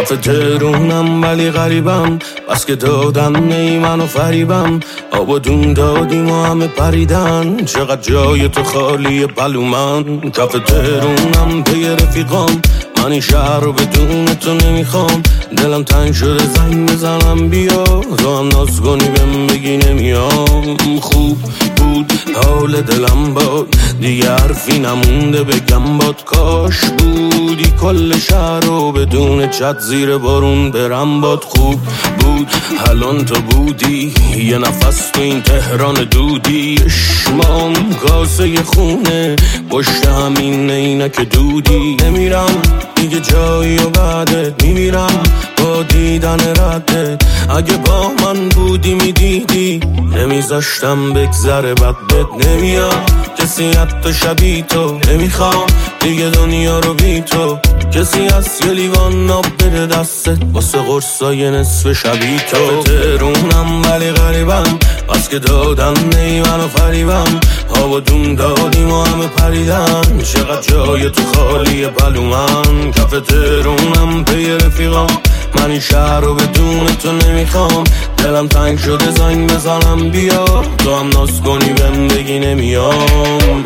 کف تهرونم ولی غریبم، بس که دادن نی منو فریبم. آب و دون دادیم و همه پریدن، چقدر جای تو خالی بلومن. کف تهرونم پی رفیقام، من این شهر رو بدون تو نمیخوام. دلم تنگ شده زنگ بزنم بیا، تو هم ناز کنی بهم بگی نمیام. خوب بود حال دلم باد، دیگه حرفی نمونده بگم باد. کاش بودی کل شهر رو بدون چت زیر بارون برم باد. خوب بود الان تو بودی، یه نفس تو این تهران دودی. اشمام کاسه خونه پشت همین عینک دودی. نمیرم دیگه جایی و بعدت میمیرم با دیدن ردت. اگه با من بودی میدیدی نمیذاشتم بگذره بد بد. نمیاد کسی حتی شبیه تو، نمیخوام دیگه دنیا رو بی تو. کسی هست یه لیوان آب بده دستت واسه قرصای نصف شبیه تو. تهرونم ولی غریبم، بس که دادن نی منو فریبم. آب و دون دادیم و همه پریدن، چقدر جای تو خالی بلومن. کف تهرونم پی رفیقام، من این شهر رو بدون تو نمیخوام. دلم تنگ شده زنگ بزنم بیا، تو هم ناز کنی بهم بگی نمیام.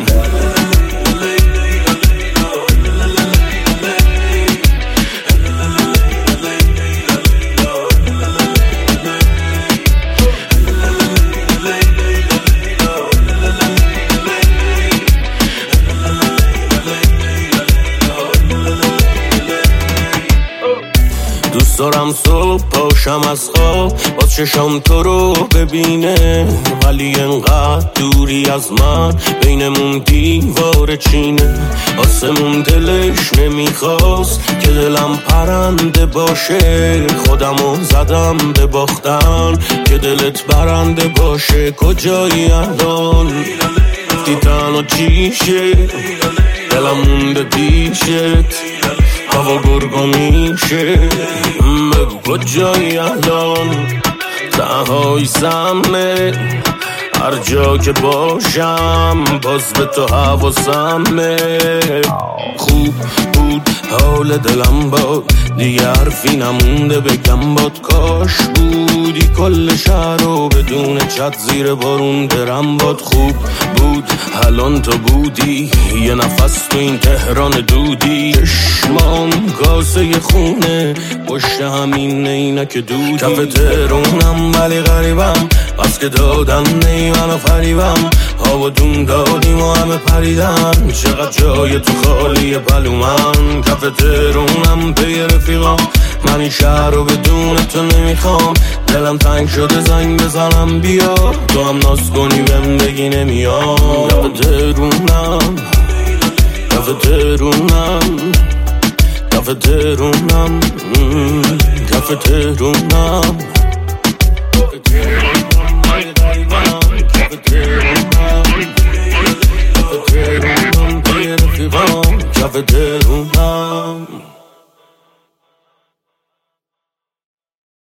دوست دارم صبح پاشم از خواب با چشام تو رو ببینه، ولی انقدر دوری از من بینمون دیوار چینه. آسمون دلش نمیخواست که دلم پرنده باشه، خودمو زدم به باختن که دلت برنده باشه. کجایی الان دیدن و چیشه، دلم مونده پیشت هوا گرگو میشه. بگو کجایی الان تنهایی سمه، هر جا که باشم باز به تو حواسمه. خوب بود حال دلم باد، دیگه حرفی نمونده بگم باد. کاش بودی کل شهر رو بدون چت زیر بارون برم باد. خوب بود الان تو بودی، یه نفس تو این تهران دودی. چشمام کاسه خونه پشت همین عینک دودی. کف تهرونم ولی غریبم، بس که دادن نی منو فریبم. آب و دون دادیم و همه پریدن، چقدر جای تو خالی بلومن. کف تهرونم پی رفیقام، من این شهر رو بدون تو نمیخوام. دلم تنگ شده زنگ بزنم بیا، تو هم ناز کنی بهم بگی نمیام. کف تهرونم، کف تهرونم، کف تهرونم، کف تهرونم.